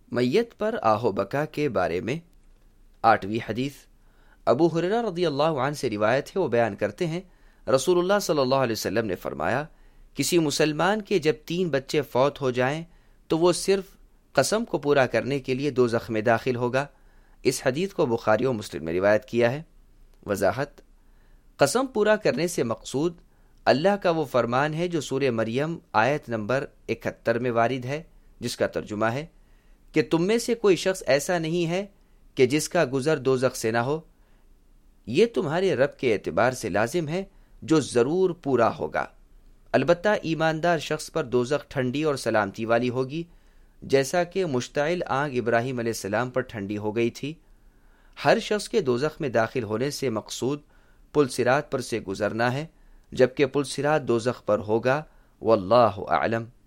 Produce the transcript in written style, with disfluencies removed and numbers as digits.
मैयत पर आहो बका के बारे में 8वीं हदीस अबू हुरैरा रज़ियल्लाहु अन्हु से रिवायत है। वो बयान करते हैं, रसूलुल्लाह सल्लल्लाहु अलैहि वसल्लम ने फरमाया, किसी मुसलमान के जब 3 बच्चे फौत हो जाएं तो वो सिर्फ कसम को पूरा करने के लिए दोज़ख में दाखिल होगा। इस हदीस को बुखारी और मुस्लिम में रिवायत किया है। वजाहत: कसम पूरा करने से मकसूद अल्लाह का वो फरमान है जो सूरह मरियम आयत नंबर 71 में वारिद है, जिसका तर्जुमा है कि तुम में से कोई शख्स ऐसा नहीं है कि जिसका गुजर दोज़ख से ना हो। ये तुम्हारे रब के एतबार से लाजिम है जो जरूर पूरा होगा। अलबत्ता ईमानदार शख्स पर दोज़ख ठंडी और सलामती वाली होगी, जैसा कि मुश्ताइल आग इब्राहिम अलैहिस्सलाम पर ठंडी हो गई थी। हर शख्स के दोज़ख में दाखिल होने से मकसूद पुल सिरात पर से गुजरना है, जबकि पुल सिरात दोज़ख पर होगा। वल्लाहु आलम।